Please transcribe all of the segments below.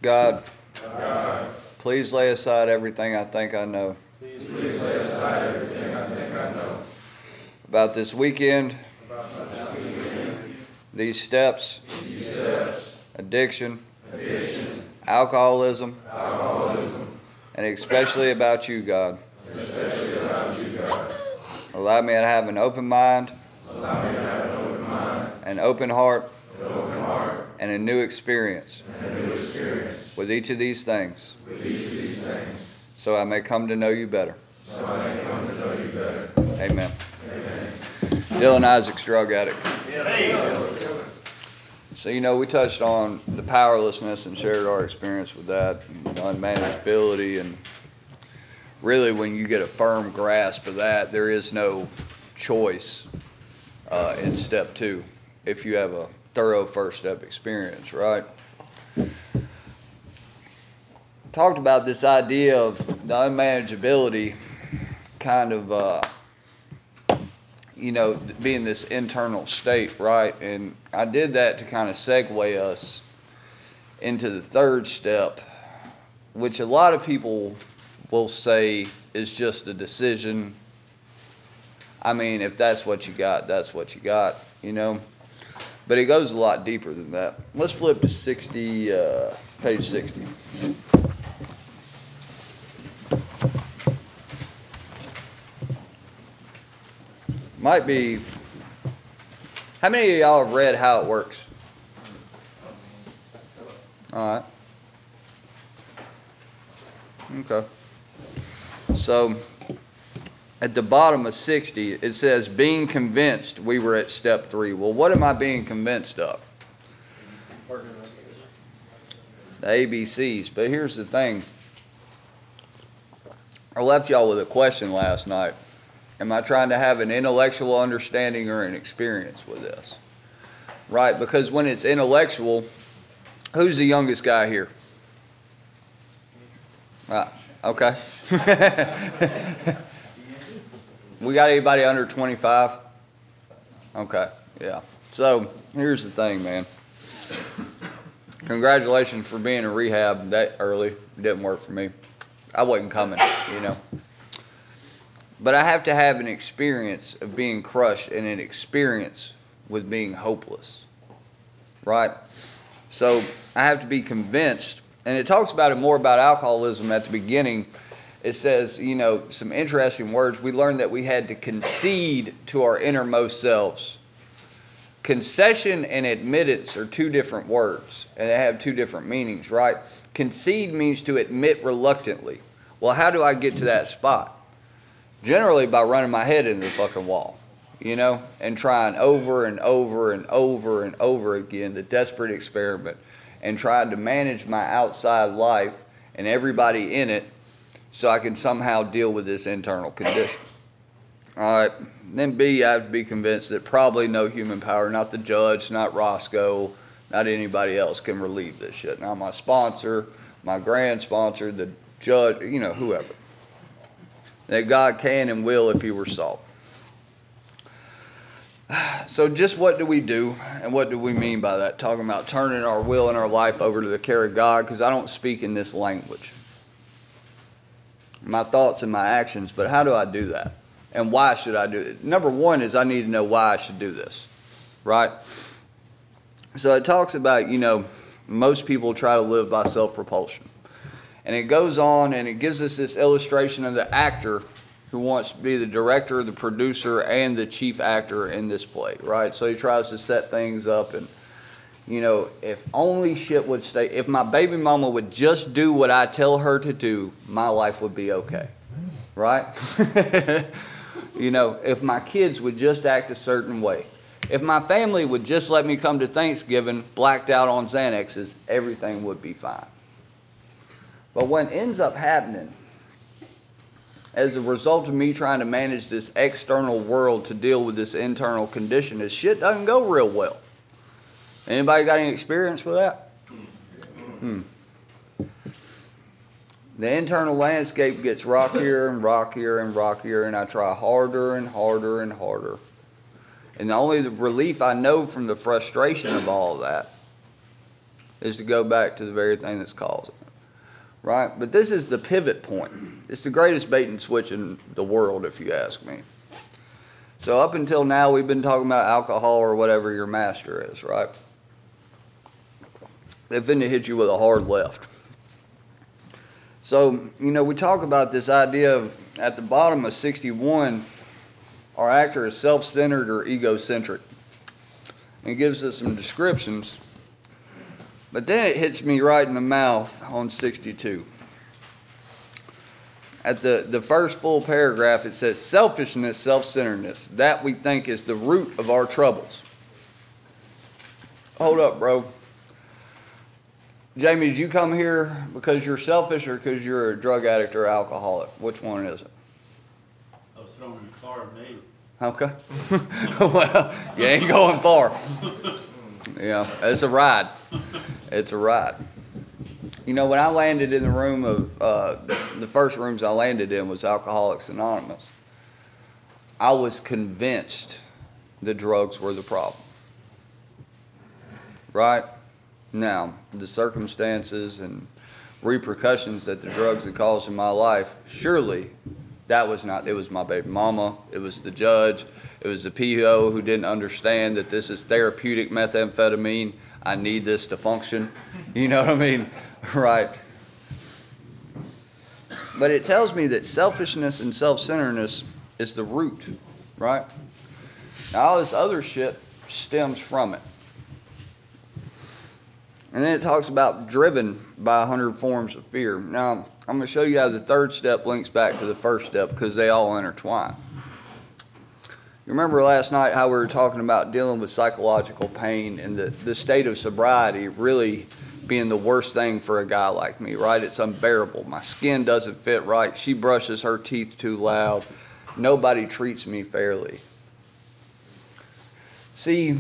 God, please lay aside everything I think I know. Please lay aside everything I think I know. About this weekend, these steps, addiction, alcoholism, and especially about you, God. Allow me to have an open mind, an open heart, and a new experience with each of these things, so I may come to know you better. Amen. Dylan Isaacs, drug addict. So, we touched on the powerlessness and shared our experience with that, and unmanageability, and really when you get a firm grasp of that, there is no choice in step 2 if you have a thorough first step experience, right? Talked about this idea of the unmanageability kind of being this internal state, right? And I did that to kind of segue us into the third step, which a lot of people will say is just a decision. I mean, if that's what you got, that's what you got, But it goes a lot deeper than that. Let's flip to page 60. Might be, how many of y'all have read How It Works? All right. Okay. So, at the bottom of 60, it says, being convinced we were at step 3. Well, what am I being convinced of? The ABCs. But here's the thing. I left y'all with a question last night. Am I trying to have an intellectual understanding or an experience with this? Right? Because when it's intellectual, who's the youngest guy here? Right. Okay. We got anybody under 25? Okay, yeah. So, here's the thing, man. Congratulations for being in rehab that early. It didn't work for me. I wasn't coming, But I have to have an experience of being crushed and an experience with being hopeless, right? So I have to be convinced, and it talks about it more about alcoholism at the beginning. It says, some interesting words. We learned that we had to concede to our innermost selves. Concession and admittance are two different words, and they have two different meanings, right? Concede means to admit reluctantly. Well, how do I get to that spot? Generally by running my head into the fucking wall, and trying over and over and over and over again the desperate experiment and trying to manage my outside life and everybody in it so I can somehow deal with this internal condition. All right. Then B, I have to be convinced that probably no human power, not the judge, not Roscoe, not anybody else can relieve this shit. Not my sponsor, my grand sponsor, the judge, whoever. That God can and will if he were sought. So just what do we do and what do we mean by that? Talking about turning our will and our life over to the care of God, because I don't speak in this language. My thoughts and my actions, but how do I do that? And why should I do it? Number one is I need to know why I should do this, right? So it talks about, most people try to live by self-propulsion. And it goes on and it gives us this illustration of the actor who wants to be the director, the producer, and the chief actor in this play, right? So he tries to set things up and, if only shit would stay, if my baby mama would just do what I tell her to do, my life would be okay, right? If my kids would just act a certain way. If my family would just let me come to Thanksgiving blacked out on Xanaxes, everything would be fine. But what ends up happening as a result of me trying to manage this external world to deal with this internal condition is shit doesn't go real well. Anybody got any experience with that? The internal landscape gets rockier and rockier and rockier, and I try harder and harder and harder. And the relief I know from the frustration of all of that is to go back to the very thing that's causing it, right? But this is the pivot point. It's the greatest bait and switch in the world, if you ask me. So up until now, we've been talking about alcohol or whatever your master is, right? They're finna hit you with a hard left. So, we talk about this idea of at the bottom of 61, our actor is self-centered or egocentric. It gives us some descriptions. But then it hits me right in the mouth on 62. At the first full paragraph, it says, selfishness, self-centeredness, that we think is the root of our troubles. Hold up, bro. Jamie, did you come here because you're selfish or because you're a drug addict or alcoholic? Which one is it? I was throwing a car at me. Okay. Well, you ain't going far. Yeah, it's a ride. It's a ride. When I landed in the room of, the first rooms I landed in was Alcoholics Anonymous, I was convinced the drugs were the problem. Right? Now, the circumstances and repercussions that the drugs had caused in my life, surely that was not, it was my baby mama, it was the judge, it was the PO who didn't understand that this is therapeutic methamphetamine. I need this to function. You know what I mean? Right. But it tells me that selfishness and self-centeredness is the root, right? Now, all this other shit stems from it. And then it talks about driven by 100 forms of fear. Now, I'm going to show you how the third step links back to the first step because they all intertwine. You remember last night how we were talking about dealing with psychological pain and the state of sobriety really being the worst thing for a guy like me, right? It's unbearable. My skin doesn't fit right. She brushes her teeth too loud. Nobody treats me fairly. See,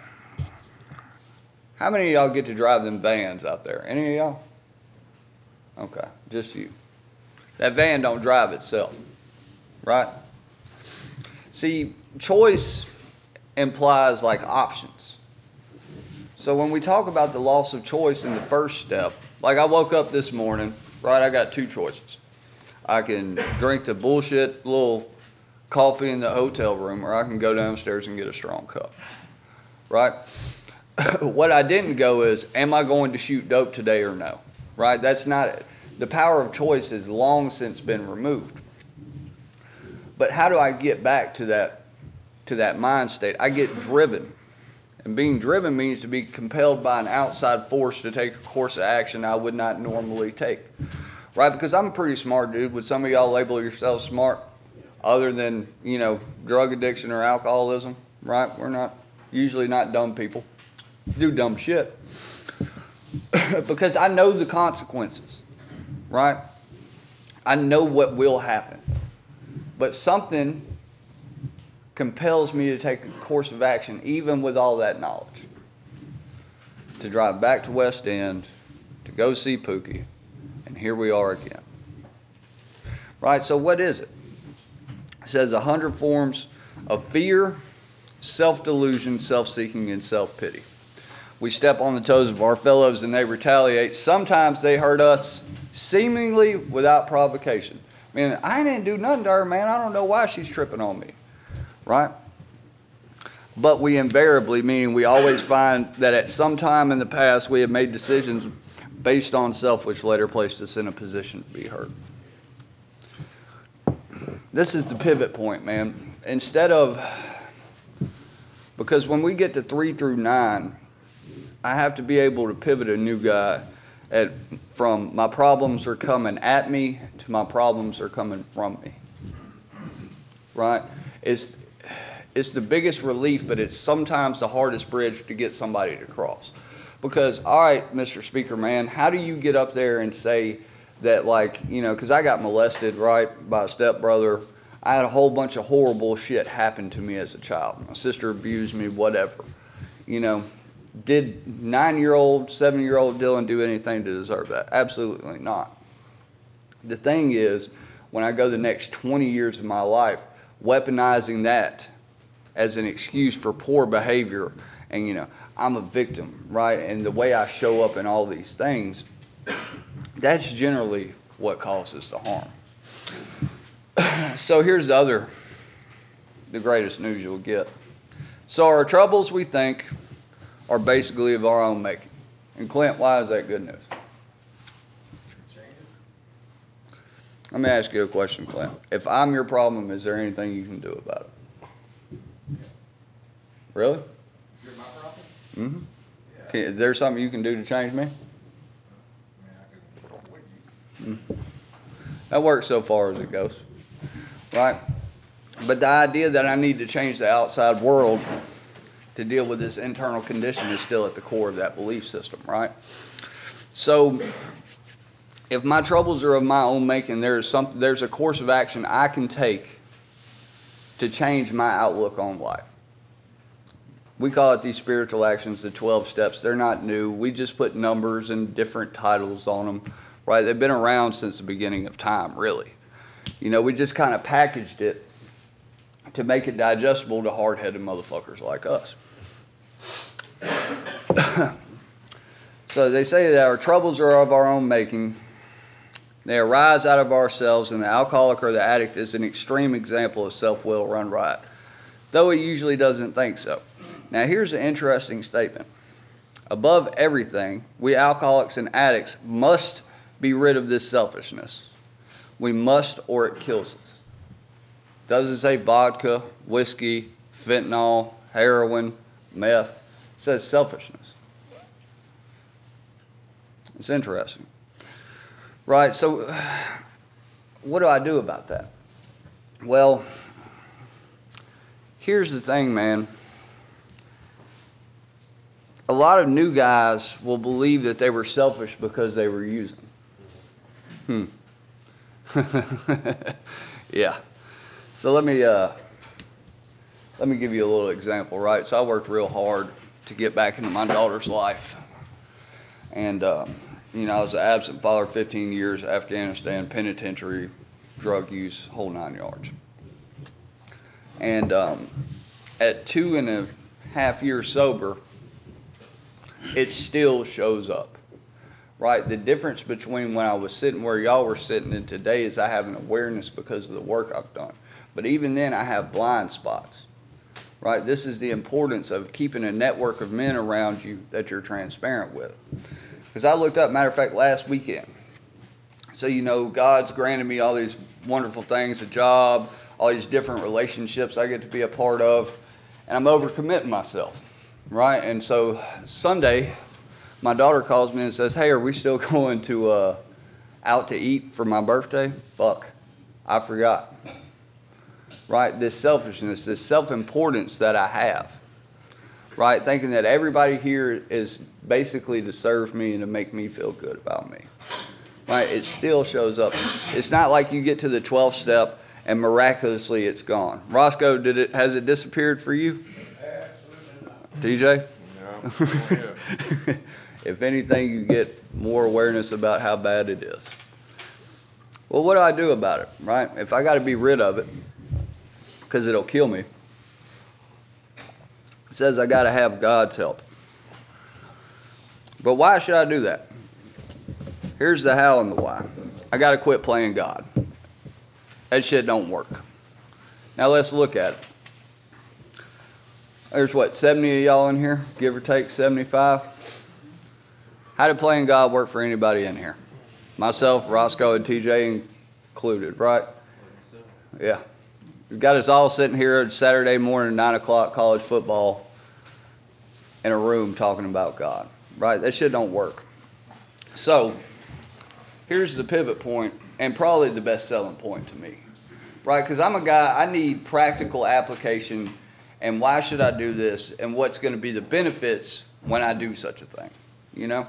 how many of y'all get to drive them vans out there? Any of y'all? Okay, just you. That van don't drive itself, right? See, choice implies like options. So when we talk about the loss of choice in the first step, like I woke up this morning, right, I got two choices. I can drink the bullshit little coffee in the hotel room, or I can go downstairs and get a strong cup, right? What I didn't go is, am I going to shoot dope today or no? Right? That's not, the power of choice has long since been removed. But how do I get back to that mind state? I get driven. And being driven means to be compelled by an outside force to take a course of action I would not normally take. Right? Because I'm a pretty smart dude. Would some of y'all label yourselves smart? Other than, drug addiction or alcoholism? Right? We're not, usually not dumb people. Do dumb shit. Because I know the consequences, right? I know what will happen. But something compels me to take a course of action, even with all that knowledge. To drive back to West End, to go see Pookie, and here we are again. Right, so what is it? It says 100 forms of fear, self-delusion, self-seeking, and self-pity. We step on the toes of our fellows and they retaliate. Sometimes they hurt us seemingly without provocation. I mean, I didn't do nothing to her, man. I don't know why she's tripping on me. Right? But we invariably, meaning we always find that at some time in the past we have made decisions based on self which later placed us in a position to be hurt. This is the pivot point, man. Because when we get to 3 through 9, I have to be able to pivot a new guy from my problems are coming at me to my problems are coming from me. Right? It's the biggest relief, but it's sometimes the hardest bridge to get somebody to cross. Because, all right, Mr. Speaker, man, how do you get up there and say that, because I got molested, right, by a stepbrother. I had a whole bunch of horrible shit happen to me as a child. My sister abused me, whatever. Did 9-year-old, 7-year-old Dylan do anything to deserve that? Absolutely not. The thing is, when I go the next 20 years of my life, weaponizing that as an excuse for poor behavior, and I'm a victim, right? And the way I show up in all these things, that's generally what causes the harm. So here's the greatest news you'll get. So our troubles, we think, are basically of our own making. And Clint, why is that good news? Let me ask you a question, Clint. If I'm your problem, is there anything you can do about it? Really? You're my problem? Mm-hmm. Yeah. Is there something you can do to change me? I mean, I can avoid you. That works so far as it goes, right? But the idea that I need to change the outside world to deal with this internal condition is still at the core of that belief system, right? So if my troubles are of my own making, there's a course of action I can take to change my outlook on life. We call it these spiritual actions, the 12 steps. They're not new. We just put numbers and different titles on them, right? They've been around since the beginning of time, really. You know, we just kind of packaged it to make it digestible to hard-headed motherfuckers like us. So they say that our troubles are of our own making. They arise out of ourselves, and the alcoholic or the addict is an extreme example of self-will run riot, though he usually doesn't think so. Now, here's an interesting statement. Above everything, we alcoholics and addicts must be rid of this selfishness. We must, or it kills us. Doesn't say vodka, whiskey, fentanyl, heroin, meth. It says selfishness. It's interesting. Right, so what do I do about that? Well, here's the thing, man. A lot of new guys will believe that they were selfish because they were using. Yeah. So let me give you a little example, right? So I worked real hard to get back into my daughter's life. And, you know, I was an absent father 15 years, Afghanistan, penitentiary, drug use, whole 9 yards. And at 2.5 years sober, it still shows up, right? The difference between when I was sitting where y'all were sitting and today is I have an awareness because of the work I've done. But even then, I have blind spots, right? This is the importance of keeping a network of men around you that you're transparent with. Because I looked up, matter of fact, last weekend. So, you know, God's granted me all these wonderful things, a job, all these different relationships I get to be a part of, and I'm overcommitting myself, right? And so Sunday, my daughter calls me and says, hey, are we still going to out to eat for my birthday? Fuck, I forgot, right? This selfishness, this self-importance that I have, right? Thinking that everybody here is basically to serve me and to make me feel good about me, right? It still shows up. It's not like you get to the 12th step and miraculously it's gone. Roscoe, has it disappeared for you? Absolutely TJ? No. If anything, you get more awareness about how bad it is. Well, what do I do about it, right? If I got to be rid of it, because it'll kill me, it says I got to have God's help. But why should I do that? Here's the how and the why. I got to quit playing God. That shit don't work. Now let's look at it. There's what, 70 of y'all in here, give or take 75? How did playing God work for anybody in here? Myself, Roscoe, and TJ included, right? Yeah. He's got us all sitting here Saturday morning, 9 o'clock, college football, in a room talking about God, right? That shit don't work. So, here's the pivot point, and probably the best selling point to me, right? Because I'm a guy, I need practical application, and why should I do this, and what's going to be the benefits when I do such a thing, you know?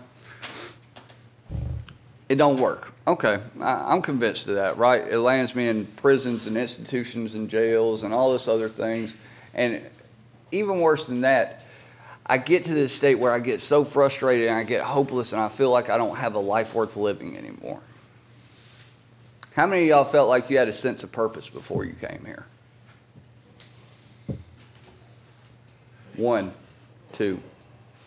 It don't work. Okay, I'm convinced of that, right? It lands me in prisons and institutions and jails and all this other things. And even worse than that, I get to this state where I get so frustrated and I get hopeless and I feel like I don't have a life worth living anymore. How many of y'all felt like you had a sense of purpose before you came here? 1, 2,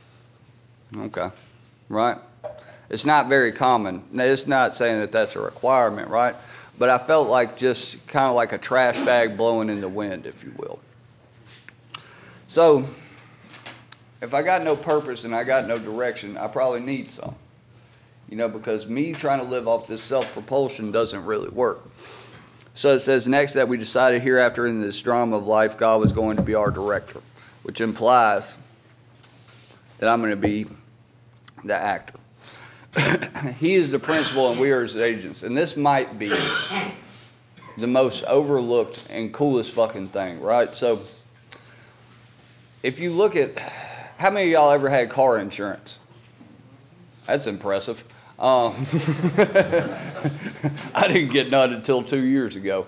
Okay. Right? It's not very common. Now, it's not saying that that's a requirement, right? But I felt like just kind of like a trash bag blowing in the wind, if you will. So, if I got no purpose and I got no direction, I probably need some. You know, because me trying to live off this self-propulsion doesn't really work. So it says next that we decided hereafter in this drama of life, God was going to be our director, which implies that I'm going to be the actor. He is the principal and we are his agents. And this might be the most overlooked and coolest fucking thing, right? So if you look at, how many of y'all ever had car insurance? That's impressive. I didn't get none until 2 years ago.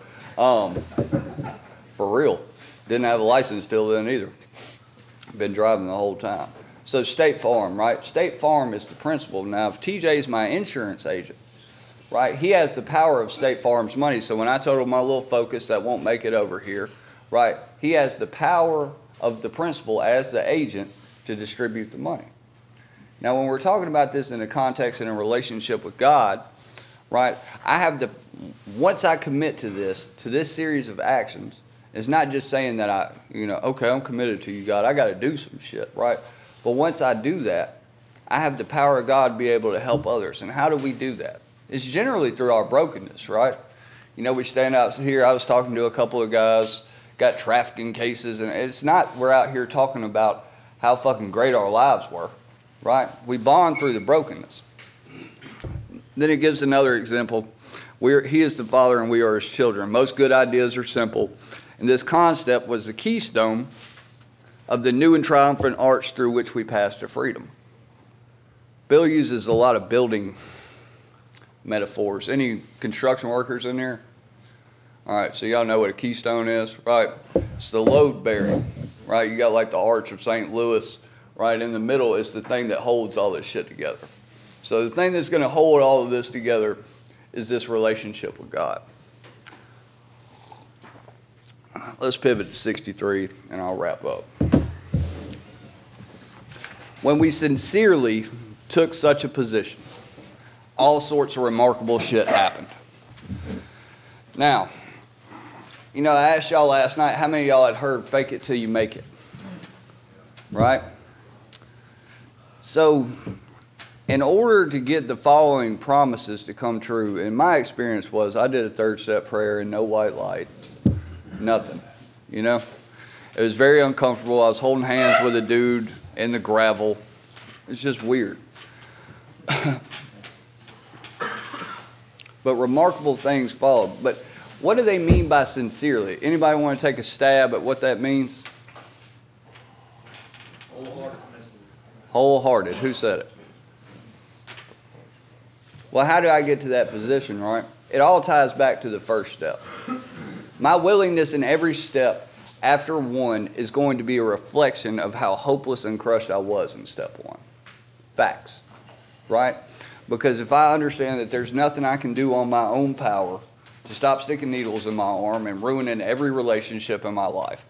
For real. Didn't have a license till then either. Been driving the whole time. So State Farm, right? State Farm is the principal. Now, if TJ is my insurance agent, right, he has the power of State Farm's money. So when I told him my little Focus that won't make it over here, right, he has the power of the principal as the agent to distribute the money. Now, when we're talking about this in the context and a relationship with God, right, I have the, once I commit to this series of actions, it's not just saying that okay, I'm committed to you, God, I got to do some shit, right? But once I do that, I have the power of God to be able to help others. And how do we do that? It's generally through our brokenness, right? You know, we stand out here. I was talking to a couple of guys, got trafficking cases, and it's not we're out here talking about how fucking great our lives were, right? We bond through the brokenness. Then it gives another example. He is the Father and we are his children. Most good ideas are simple. And this concept was the keystone of the new and triumphant arch through which we pass to freedom. Bill uses a lot of building metaphors. Any construction workers in there? All right, so y'all know what a keystone is, right? It's the load bearing, right? You got like the Arch of St. Louis, right? In the middle is the thing that holds all this shit together. So the thing that's going to hold all of this together is this relationship with God. Let's pivot to 63 and I'll wrap up. When we sincerely took such a position, all sorts of remarkable shit happened. Now, you know, I asked y'all last night, how many of y'all had heard fake it till you make it? Right? So, in order to get the following promises to come true, and my experience was I did a third step prayer and no white light, nothing, you know? It was very uncomfortable. I was holding hands with a dude in the gravel. It's just weird. But remarkable things followed. But what do they mean by sincerely? Anybody want to take a stab at what that means? Wholehearted. Who said it? Well, how do I get to that position, right? It all ties back to the first step. My willingness in every step after one is going to be a reflection of how hopeless and crushed I was in step one. Facts, right? Because if I understand that there's nothing I can do on my own power to stop sticking needles in my arm and ruining every relationship in my life,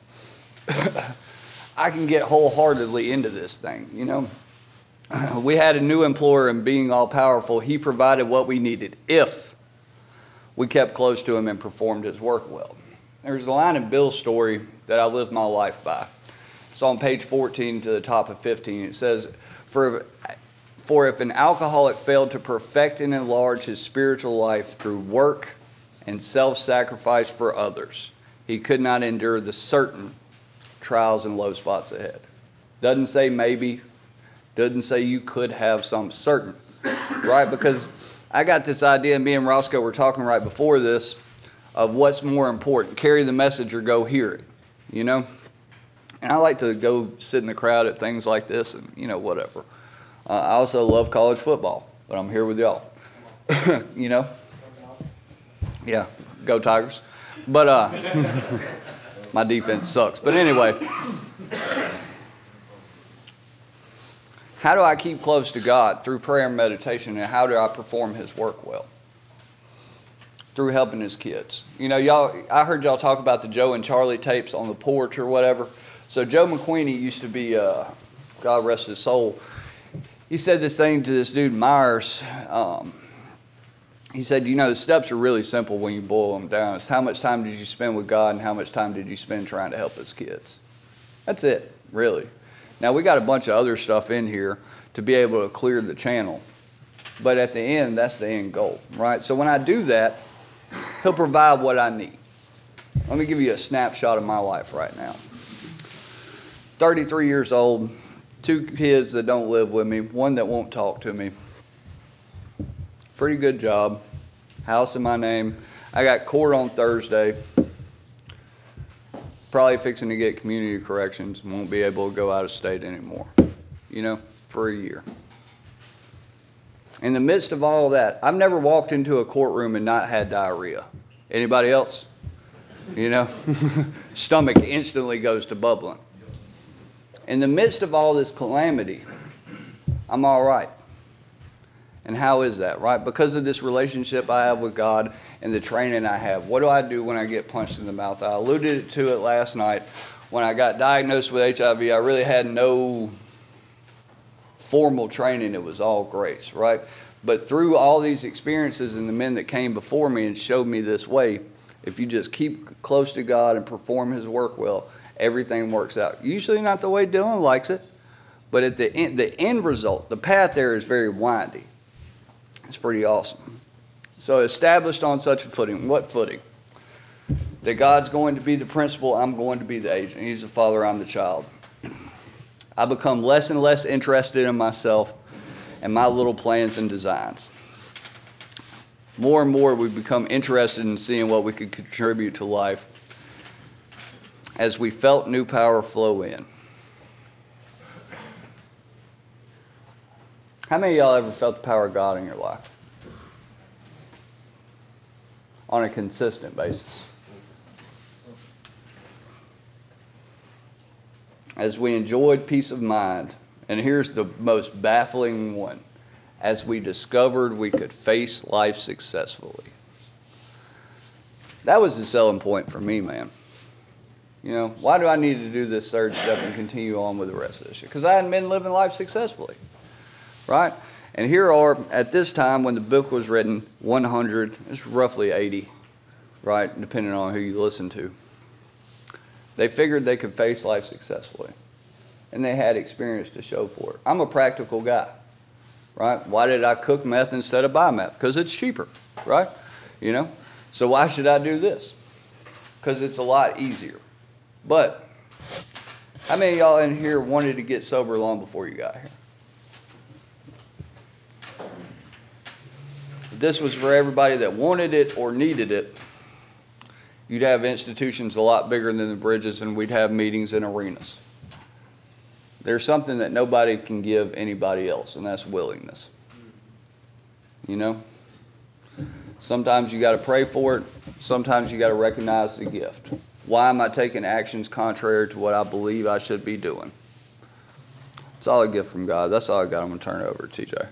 I can get wholeheartedly into this thing, you know? We had a new employer, and being all powerful, he provided what we needed if we kept close to him and performed his work well. There's a line in Bill's story that I live my life by. It's on page 14 to the top of 15. It says, For if an alcoholic failed to perfect and enlarge his spiritual life through work and self-sacrifice for others, he could not endure the certain trials and low spots ahead. Doesn't say maybe. Doesn't say you could have some certain. Right? Because I got this idea, and me and Roscoe were talking right before this, of what's more important, carry the message or go hear it, you know? And I like to go sit in the crowd at things like this and, you know, whatever. I also love college football, but I'm here with y'all, you know? Yeah, go Tigers. But my defense sucks. But anyway, how do I keep close to God? Through prayer and meditation, and how do I perform his work well? Through helping his kids. You know, y'all, I heard y'all talk about the Joe and Charlie tapes on the porch or whatever. So Joe McQueenie used to be, God rest his soul, he said this thing to this dude, Myers. He said, the steps are really simple when you boil them down. It's how much time did you spend with God and how much time did you spend trying to help his kids. That's it, really. Now, we got a bunch of other stuff in here to be able to clear the channel. But at the end, that's the end goal, right? So when I do that, he'll provide what I need. Let me give you a snapshot of my life right now. 33 years old, 2 kids that don't live with me, 1 that won't talk to me. Pretty good job. House in my name. I got court on Thursday. Probably fixing to get community corrections and won't be able to go out of state anymore, for a year. In the midst of all of that, I've never walked into a courtroom and not had diarrhea. Anybody else? Stomach instantly goes to bubbling. In the midst of all this calamity, I'm all right. And how is that, right? Because of this relationship I have with God and the training I have. What do I do when I get punched in the mouth? I alluded to it last night. When I got diagnosed with HIV, I really had no formal training. It was all grace, right? But through all these experiences and the men that came before me and showed me this way, if you just keep close to God and perform his work well, everything works out. Usually not the way Dylan likes it, but at the end result, the path there is very windy. It's pretty awesome. So established on such a footing. What footing? That God's going to be the principal, I'm going to be the agent. He's the father, I'm the child. I become less and less interested in myself and my little plans and designs. More and more we become interested in seeing what we could contribute to life as we felt new power flow in. How many of y'all ever felt the power of God in your life? On a consistent basis. As we enjoyed peace of mind, and here's the most baffling one, as we discovered we could face life successfully. That was the selling point for me, man. Why do I need to do this third step and continue on with the rest of this year? Because I hadn't been living life successfully. Right? And here are, at this time when the book was written, 100, it's roughly 80, right, depending on who you listen to. They figured they could face life successfully. And they had experience to show for it. I'm a practical guy, right? Why did I cook meth instead of buy meth? Because it's cheaper, right? So why should I do this? Because it's a lot easier. But how many of y'all in here wanted to get sober long before you got here? If this was for everybody that wanted it or needed it, you'd have institutions a lot bigger than the Bridges, and we'd have meetings in arenas. There's something that nobody can give anybody else, and that's willingness. Sometimes you got to pray for it. Sometimes you got to recognize the gift. Why am I taking actions contrary to what I believe I should be doing? It's all a gift from God. That's all I got. I'm going to turn it over to TJ.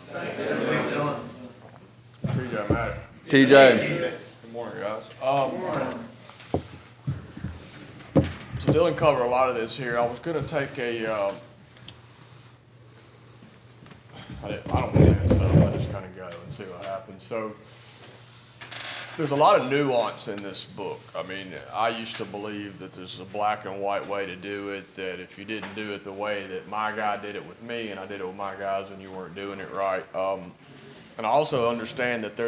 TJ, Matt. TJ. Good morning, guys. So Dylan covered a lot of this here. I was going to take I don't plan stuff. I just kind of go and see what happens. So there's a lot of nuance in this book. I mean, I used to believe that there's a black and white way to do it, that if you didn't do it the way that my guy did it with me and I did it with my guys, and you weren't doing it right. And I also understand that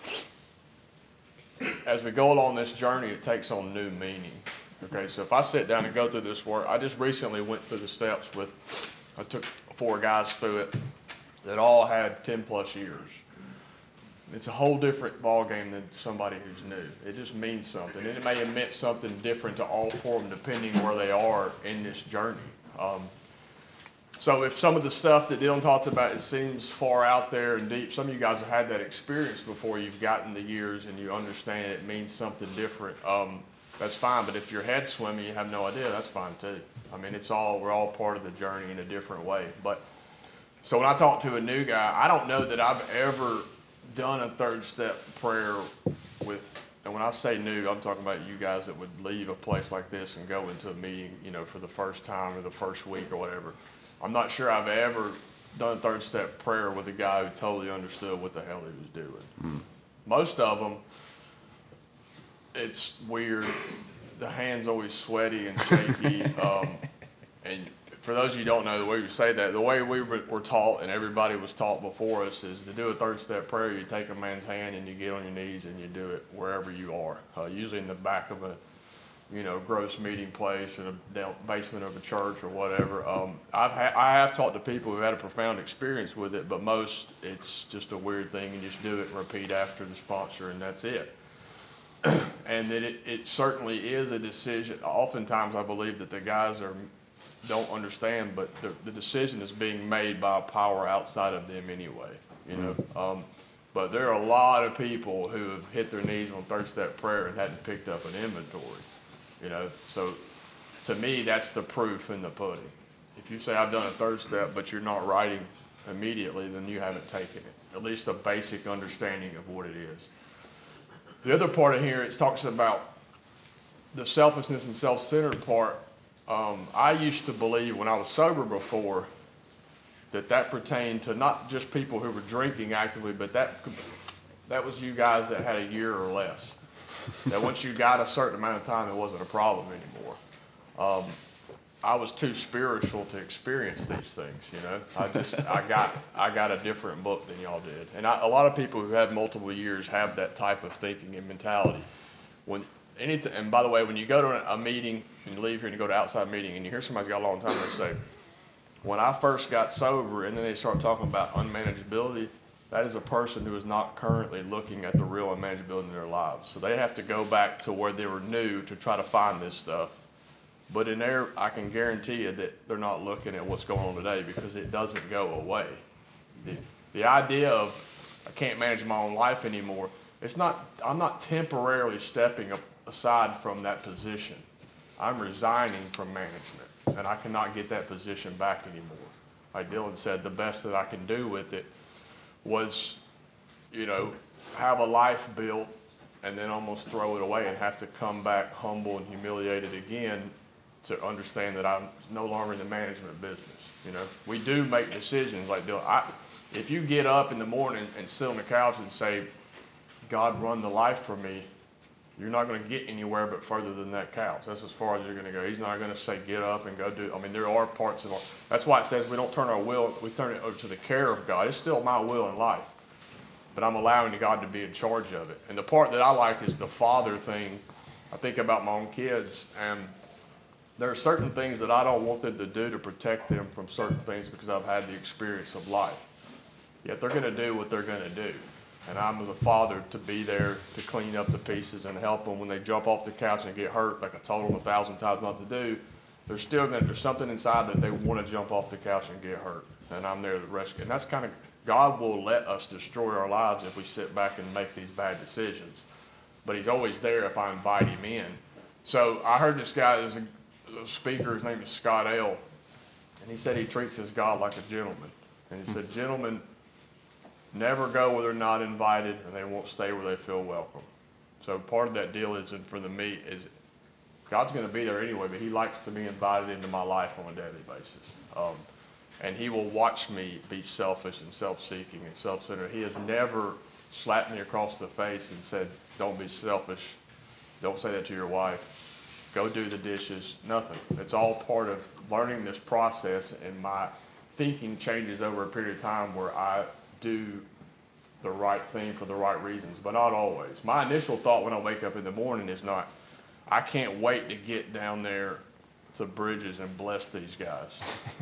as we go along this journey, it takes on new meaning. Okay, so if I sit down and go through this work, I just recently went through the steps I took 4 guys through it that all had 10 plus years. It's a whole different ballgame than somebody who's new. It just means something. And it may have meant something different to all 4 of them depending where they are in this journey. So if some of the stuff that Dylan talked about, it seems far out there and deep, some of you guys have had that experience before. You've gotten the years and you understand it means something different. That's fine. But if your head's swimming, you have no idea, that's fine too. I mean, we're all part of the journey in a different way. So when I talk to a new guy, I don't know that I've ever done a third step prayer and when I say new, I'm talking about you guys that would leave a place like this and go into a meeting, for the first time or the first week or whatever. I'm not sure I've ever done a third step prayer with a guy who totally understood what the hell he was doing. Most of them, it's weird. The hand's always sweaty and shaky. And for those of you who don't know the way we say that, the way we were taught and everybody was taught before us is to do a third step prayer. You take a man's hand and you get on your knees and you do it wherever you are, usually in the back of a gross meeting place or the basement of a church or whatever. I have talked to people who had a profound experience with it, but most it's just a weird thing. You just do it and repeat after the sponsor, and that's it. And that it certainly is a decision. Oftentimes, I believe that the guys don't understand, but the decision is being made by a power outside of them anyway. But there are a lot of people who have hit their knees on third step prayer and hadn't picked up an inventory. So to me, that's the proof in the pudding. If you say I've done a third step, but you're not writing immediately, then you haven't taken it. At least a basic understanding of what it is. The other part of here, it talks about the selfishness and self-centered part. I used to believe when I was sober before that pertained to not just people who were drinking actively, but that was you guys that had a year or less. That once you got a certain amount of time, it wasn't a problem anymore. I was too spiritual to experience these things, I got a different book than y'all did. And a lot of people who have multiple years have that type of thinking and mentality. And by the way, when you go to a meeting and you leave here and you go to outside meeting and you hear somebody's got a long time, they say, when I first got sober, and then they start talking about unmanageability, that is a person who is not currently looking at the real unmanageability in their lives. So they have to go back to where they were new to try to find this stuff. But in there, I can guarantee you that they're not looking at what's going on today because it doesn't go away. The idea of I can't manage my own life anymore, I'm not temporarily stepping aside from that position. I'm resigning from management, and I cannot get that position back anymore. Like Dylan said, the best that I can do with it was, have a life built and then almost throw it away and have to come back humble and humiliated again to understand that I'm no longer in the management business. We do make decisions like Dylan. If you get up in the morning and sit on the couch and say, God, run the life for me, you're not going to get anywhere but further than that couch. That's as far as you're going to go. He's not going to say, get up and go do it. There are parts of that's why it says we don't turn our will, we turn it over to the care of God. It's still my will in life, but I'm allowing God to be in charge of it. And the part that I like is the father thing. I think about my own kids, and there are certain things that I don't want them to do to protect them from certain things because I've had the experience of life. Yet they're going to do what they're going to do. And I'm as a father to be there to clean up the pieces and help them when they jump off the couch and get hurt, like I told them 1,000 times not to do. There's something inside that they want to jump off the couch and get hurt. And I'm there to rescue. And that's kind of, God will let us destroy our lives if we sit back and make these bad decisions. But he's always there if I invite him in. So I heard this guy, there's a speaker, his name is Scott L. And he said he treats his God like a gentleman. And he said, gentlemen never go where they're not invited, and they won't stay where they feel welcome. So part of that deal is, and for the me, is God's going to be there anyway, but he likes to be invited into my life on a daily basis. And he will watch me be selfish and self-seeking and self-centered. He has never slapped me across the face and said, don't be selfish. Don't say that to your wife. Go do the dishes. Nothing. It's all part of learning this process, and my thinking changes over a period of time where I do the right thing for the right reasons, but not always. My initial thought when I wake up in the morning is not, I can't wait to get down there to Bridges and bless these guys.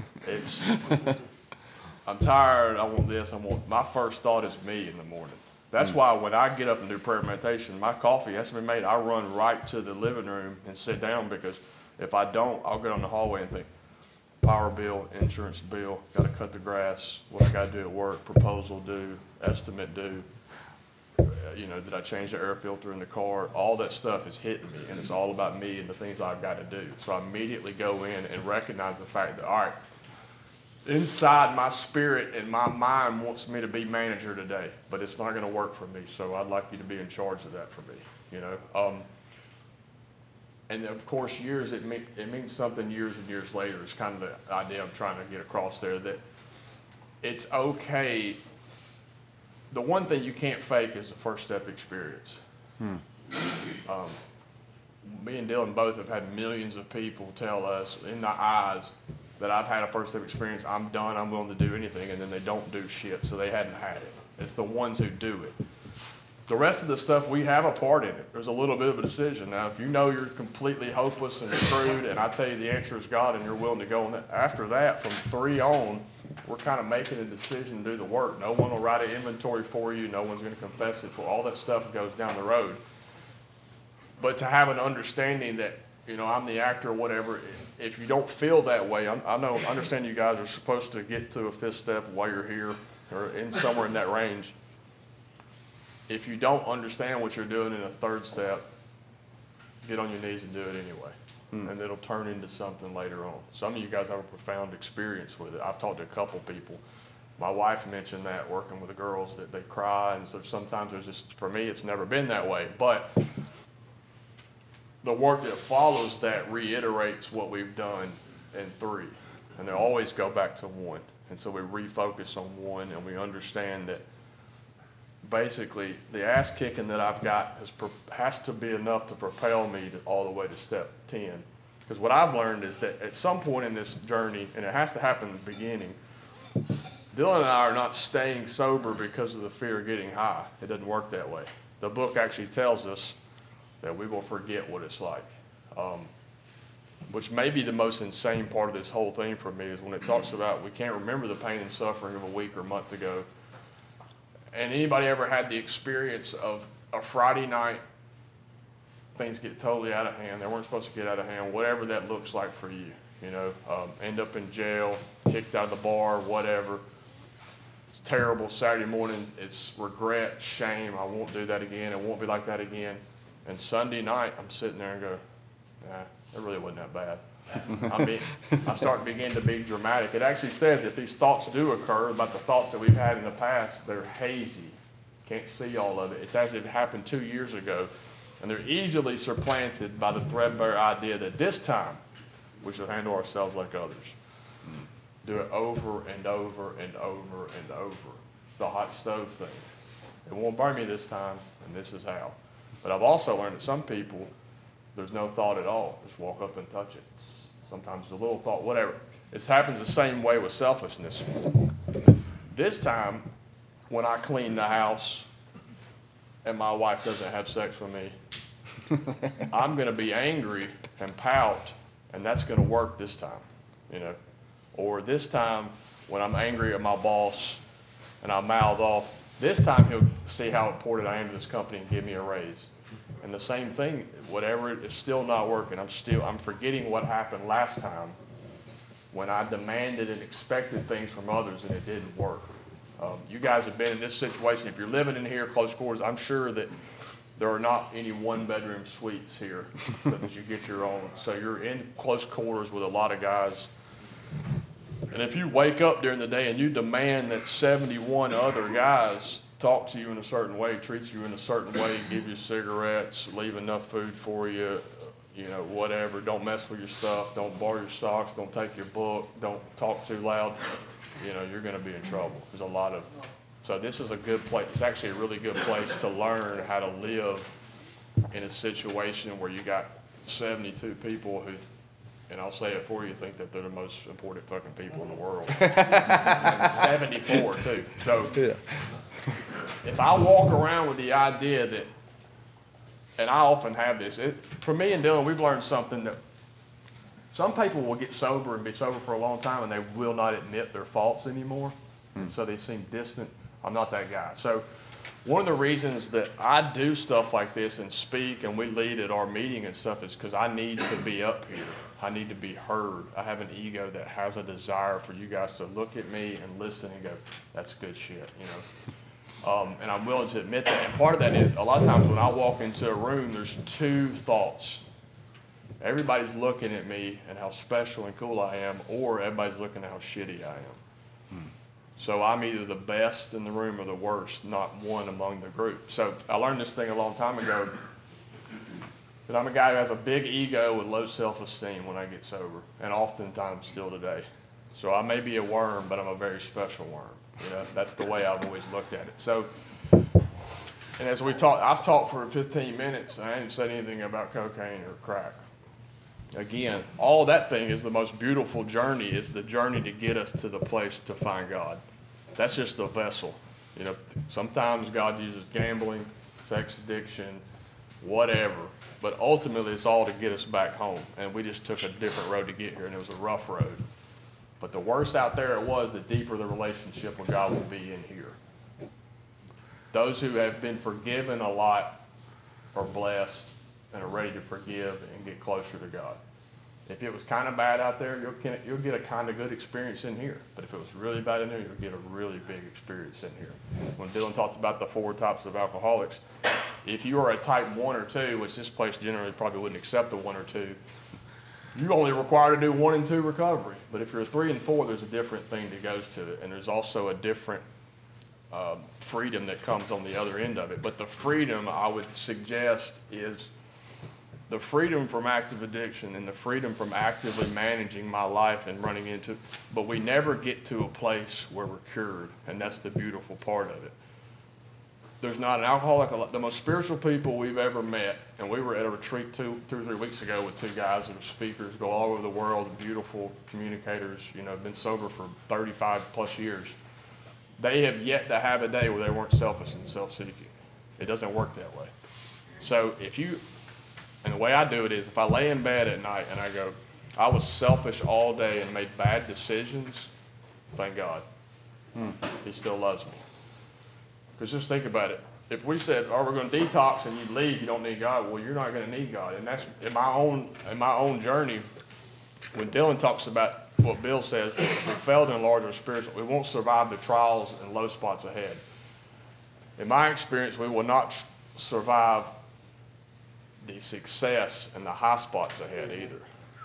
I'm tired, I want this, my first thought is me in the morning. That's why when I get up and do prayer meditation, my coffee has to be made. I run right to the living room and sit down, because if I don't, I'll get on the hallway and think, power bill, insurance bill, got to cut the grass, what I got to do at work, proposal due, estimate due, did I change the air filter in the car? All that stuff is hitting me, and it's all about me and the things I've got to do. So I immediately go in and recognize the fact that, all right, inside my spirit and my mind wants me to be manager today, but it's not going to work for me, so I'd like you to be in charge of that for me, And of course, it means something years and years later. It's kind of the idea I'm trying to get across there, that it's okay. The one thing you can't fake is the first step experience. Me and Dylan both have had millions of people tell us in the eyes that I've had a first step experience, I'm done, I'm willing to do anything, and then they don't do shit, so they hadn't had it. It's the ones who do it. The rest of the stuff, we have a part in it. There's a little bit of a decision. Now, if you know you're completely hopeless and screwed, and I tell you the answer is God, and you're willing to go on that, after that, from 3 on, we're kind of making a decision to do the work. No one will write an inventory for you. No one's going to confess it for. All that stuff goes down the road. But to have an understanding that, you know, I'm the actor or whatever, if you don't feel that way, I understand you guys are supposed to get to a 5th step while you're here or in somewhere in that range. If you don't understand what you're doing in a 3rd step, get on your knees and do it anyway. And it'll turn into something later on. Some of you guys have a profound experience with it. I've talked to a couple people. My wife mentioned that working with the girls that they cry, and so sometimes there's just, for me, it's never been that way. But the work that follows that reiterates what we've done in 3, and they always go back to 1. And so we refocus on 1, and we understand that basically the ass kicking that I've got has to be enough to propel me all the way to step 10. Because what I've learned is that at some point in this journey, and it has to happen in the beginning, Dylan and I are not staying sober because of the fear of getting high. It doesn't work that way. The book actually tells us that we will forget what it's like. Which may be the most insane part of this whole thing for me is when it talks about we can't remember the pain and suffering of a week or month ago. And anybody ever had the experience of a Friday night, things get totally out of hand, they weren't supposed to get out of hand, whatever that looks like for you, you know, end up in jail, kicked out of the bar, whatever. It's terrible. Saturday morning, it's regret, shame, I won't do that again, it won't be like that again. And Sunday night, I'm sitting there and go, nah, it really wasn't that bad. I start to begin to be dramatic. It actually says if these thoughts do occur about the thoughts that we've had in the past, they're hazy. Can't see all of it. It's as if it happened 2 years ago. And they're easily supplanted by the threadbare idea that this time we shall handle ourselves like others. Do it over and over and over and over. The hot stove thing. It won't burn me this time, and this is how. But I've also learned that some people, there's no thought at all. Just walk up and touch it. Sometimes it's a little thought, whatever. It happens the same way with selfishness. This time, when I clean the house and my wife doesn't have sex with me, I'm going to be angry and pout, and that's going to work this time, you know. Or this time, when I'm angry at my boss and I mouth off, this time he'll see how important I am to this company and give me a raise. And the same thing, whatever, it's still not working. I'm forgetting what happened last time when I demanded and expected things from others and it didn't work. You guys have been in this situation. If you're living in here, close quarters, I'm sure that there are not any 1-bedroom suites here so that you get your own. So you're in close quarters with a lot of guys. And if you wake up during the day and you demand that 71 other guys talk to you in a certain way, treat you in a certain way, give you cigarettes, leave enough food for you, you know, whatever, don't mess with your stuff, don't borrow your socks, don't take your book, don't talk too loud, you know, you're going to be in trouble. There's a lot of, so this is a good place. It's actually a really good place to learn how to live in a situation where you got 72 people who, and I'll say it for you, think that they're the most important fucking people in the world. And 74 too. So if I walk around with the idea that, and I often have this, for me and Dylan, we've learned something that some people will get sober and be sober for a long time and they will not admit their faults anymore. And so they seem distant. I'm not that guy. So one of the reasons that I do stuff like this and speak and we lead at our meeting and stuff is because I need to be up here. I need to be heard. I have an ego that has a desire for you guys to look at me and listen and go, that's good shit, you know. And I'm willing to admit that. And part of that is a lot of times when I walk into a room, there's 2 thoughts. Everybody's looking at me and how special and cool I am, or everybody's looking at how shitty I am. So I'm either the best in the room or the worst, not one among the group. So I learned this thing a long time ago, that I'm a guy who has a big ego with low self-esteem when I get sober, and oftentimes still today. So I may be a worm, but I'm a very special worm. You know, that's the way I've always looked at it. So, and as we talked, I've talked for 15 minutes, and I ain't said anything about cocaine or crack. Again, all that thing is the most beautiful journey, is the journey to get us to the place to find God. That's just the vessel. You know, sometimes God uses gambling, sex addiction, whatever. But ultimately, it's all to get us back home. And we just took a different road to get here, and it was a rough road. But the worse out there it was, the deeper the relationship with God will be in here. Those who have been forgiven a lot are blessed and are ready to forgive and get closer to God. If it was kind of bad out there, you'll get a kind of good experience in here. But if it was really bad in here, you'll get a really big experience in here. When Dylan talked about the 4 types of alcoholics, if you are a type 1 or 2, which this place generally probably wouldn't accept a 1 or 2, you're only required to do 1 and 2 recovery. But if you're a 3 and 4, there's a different thing that goes to it. And there's also a different freedom that comes on the other end of it. But the freedom I would suggest is the freedom from active addiction and the freedom from actively managing my life and running into, but we never get to a place where we're cured, and that's the beautiful part of it. There's not an alcoholic, the most spiritual people we've ever met, and we were at a retreat 2 or 3 weeks ago with 2 guys that are speakers, go all over the world, beautiful communicators, you know, been sober for 35 plus years. They have yet to have a day where they weren't selfish and self-seeking. It doesn't work that way. So and the way I do it is, if I lay in bed at night and I go, I was selfish all day and made bad decisions, thank God. He still loves me. Because just think about it. If we said, oh, we're going to detox and you leave, you don't need God, well, you're not going to need God. And that's in my own journey, when Dylan talks about what Bill says, that if we fail to enlarge our spiritual, we won't survive the trials and low spots ahead. In my experience, we will not survive the success and the high spots ahead either.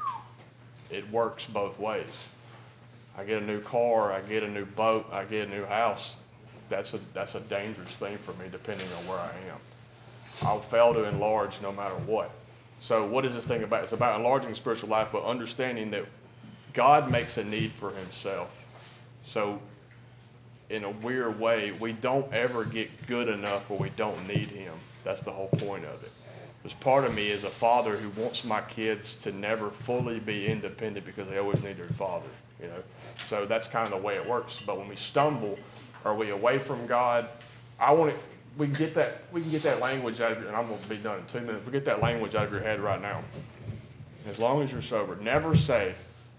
It works both ways. I get a new car, I get a new boat, I get a new house. That's a dangerous thing for me, depending on where I am. I'll fail to enlarge no matter what. So what is this thing about? It's about enlarging spiritual life, but understanding that God makes a need for himself. So in a weird way, we don't ever get good enough where we don't need him. That's the whole point of it. There's part of me as a father who wants my kids to never fully be independent because they always need their father, you know. So that's kind of the way it works. But when we stumble, are we away from God? We can get that language out of your, and I'm going to be done in 2 minutes. We get that language out of your head right now. As long as you're sober, never say,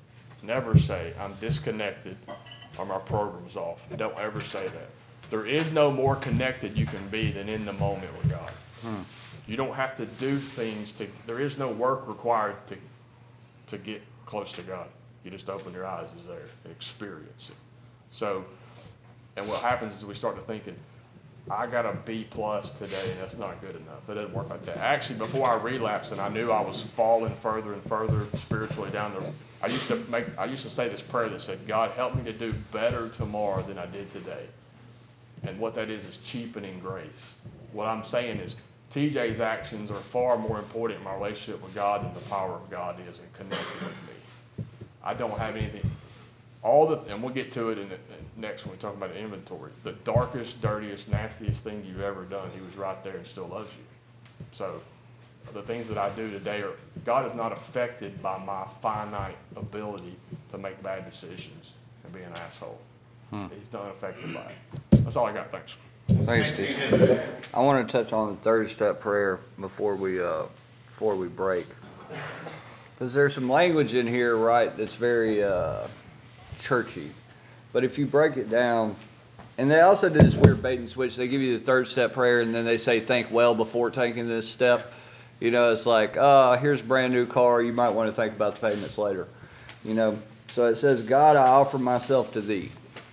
I'm disconnected or my program's off. Don't ever say that. There is no more connected you can be than in the moment with God. You don't have to do things there is no work required to get close to God. You just open your eyes, He's there, and experience it. So, and what happens is we start to thinking, I got a B+ today, and that's not good enough. That doesn't work like that. Actually, before I relapsed and I knew I was falling further and further spiritually down I used to say this prayer that said, God, help me to do better tomorrow than I did today. And what that is cheapening grace. What I'm saying is, TJ's actions are far more important in my relationship with God than the power of God is in connecting with me. I don't have anything. And we'll get to it next when we talk about the inventory. The darkest, dirtiest, nastiest thing you've ever done, he was right there and still loves you. So the things that I do today God is not affected by my finite ability to make bad decisions and be an asshole. He's not affected by it. That's all I got. Thanks. Thanks, Steve. I want to touch on the 30-step prayer before we break, because there's some language in here, right, that's very churchy. But if you break it down, and they also do this weird bait and switch. They give you the 3rd-step prayer, and then they say think well before taking this step. You know, it's like, here's a brand new car. You might want to think about the payments later. You know, so it says, God, I offer myself to thee.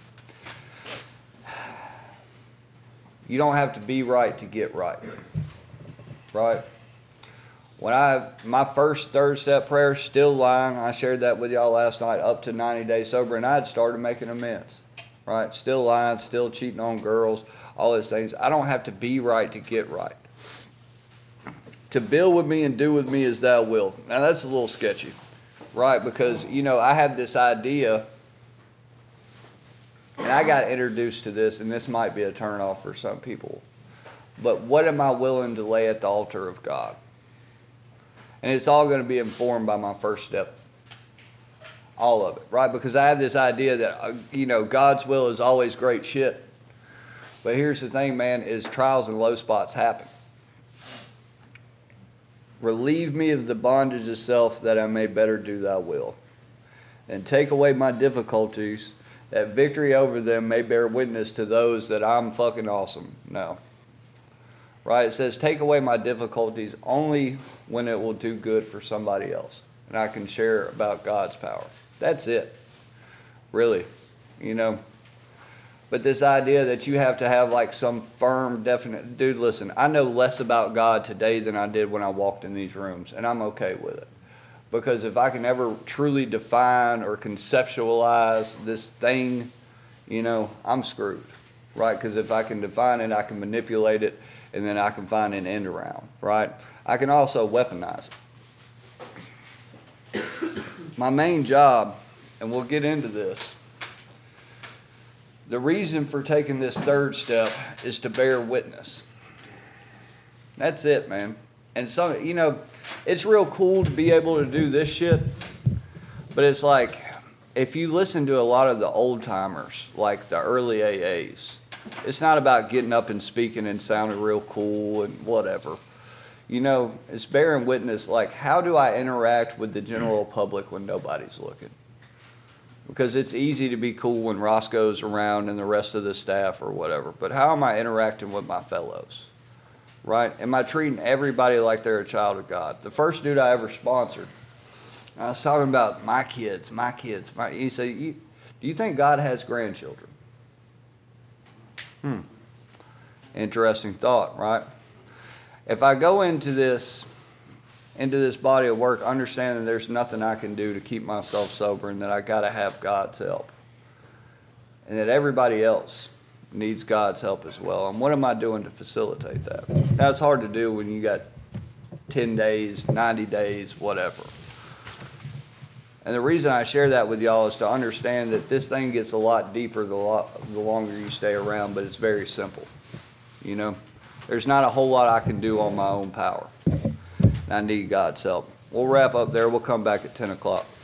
You don't have to be right to get right. Right? When my first 3rd-step prayer, still lying, I shared that with y'all last night, up to 90 days sober, and I had started making amends. Right? Still lying, still cheating on girls, all those things. I don't have to be right to get right. To build with me and do with me as thou wilt. Now that's a little sketchy. Right? Because, you know, I have this idea And I got introduced to this, and this might be a turnoff for some people. But what am I willing to lay at the altar of God? And it's all going to be informed by my first step. All of it, right? Because I have this idea that, God's will is always great shit. But here's the thing, man, is trials and low spots happen. Relieve me of the bondage of self that I may better do thy will. And take away my difficulties, that victory over them may bear witness to those that I'm fucking awesome. No. Right? It says, take away my difficulties only when it will do good for somebody else. And I can share about God's power. That's it. Really. But this idea that you have to have like some firm, definite... Dude, listen, I know less about God today than I did when I walked in these rooms. And I'm okay with it. Because if I can ever truly define or conceptualize this thing, I'm screwed. Right? Because if I can define it, I can manipulate it. And then I can find an end around. Right? I can also weaponize it. My main job, and we'll get into this, the reason for taking this third step is to bear witness. That's it, man. And so, it's real cool to be able to do this shit, but it's like, if you listen to a lot of the old timers, like the early AAs, it's not about getting up and speaking and sounding real cool and whatever. It's bearing witness, like, how do I interact with the general public when nobody's looking? Because it's easy to be cool when Roscoe's around and the rest of the staff or whatever. But how am I interacting with my fellows? Right? Am I treating everybody like they're a child of God? The first dude I ever sponsored, I was talking about my kids. He said, do you think God has grandchildren? Interesting thought, right? If I go into this body of work, understanding there's nothing I can do to keep myself sober and that I got to have God's help. And that everybody else needs God's help as well. And what am I doing to facilitate that? Now, it's hard to do when you got 10 days, 90 days, whatever. And the reason I share that with y'all is to understand that this thing gets a lot deeper the longer you stay around, but it's very simple. There's not a whole lot I can do on my own power. I need God's help. We'll wrap up there. We'll come back at 10 o'clock.